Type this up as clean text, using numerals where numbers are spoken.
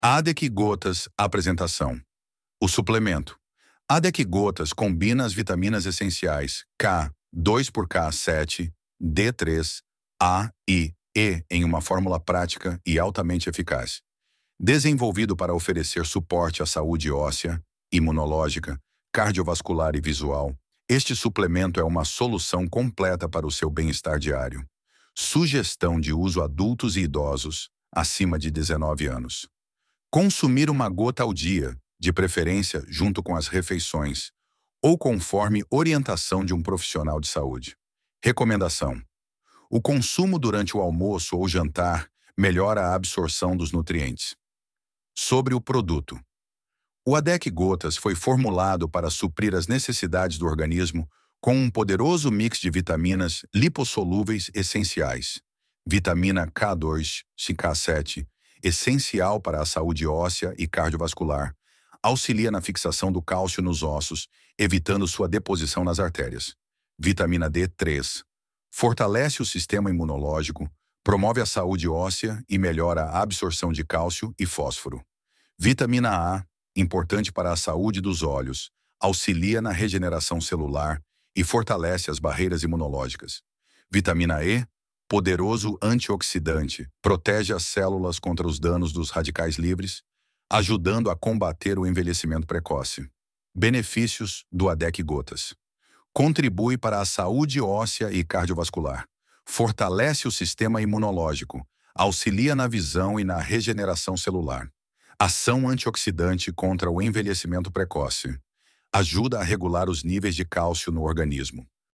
ADEC Gotas apresentação. O suplemento. ADEC Gotas combina as vitaminas essenciais K, 2x K7, D3, A e E em uma fórmula prática e altamente eficaz. Desenvolvido para oferecer suporte à saúde óssea, imunológica, cardiovascular e visual, este suplemento é uma solução completa para o seu bem-estar diário. Sugestão de uso adultos e idosos, acima de 19 anos. Consumir uma gota ao dia, de preferência junto com as refeições, ou conforme orientação de um profissional de saúde. Recomendação: o consumo durante o almoço ou jantar melhora a absorção dos nutrientes. Sobre o produto. O ADEC Gotas foi formulado para suprir as necessidades do organismo com um poderoso mix de vitaminas lipossolúveis essenciais. Vitamina K2, K7, essencial para a saúde óssea e cardiovascular, auxilia na fixação do cálcio nos ossos, evitando sua deposição nas artérias. Vitamina D3, fortalece o sistema imunológico, promove a saúde óssea e melhora a absorção de cálcio e fósforo. Vitamina A, importante para a saúde dos olhos, auxilia na regeneração celular e fortalece as barreiras imunológicas. Vitamina E, poderoso antioxidante, protege as células contra os danos dos radicais livres, ajudando a combater o envelhecimento precoce. Benefícios do ADEC Gotas. Contribui para a saúde óssea e cardiovascular. Fortalece o sistema imunológico. Auxilia na visão e na regeneração celular. Ação antioxidante contra o envelhecimento precoce. Ajuda a regular os níveis de cálcio no organismo.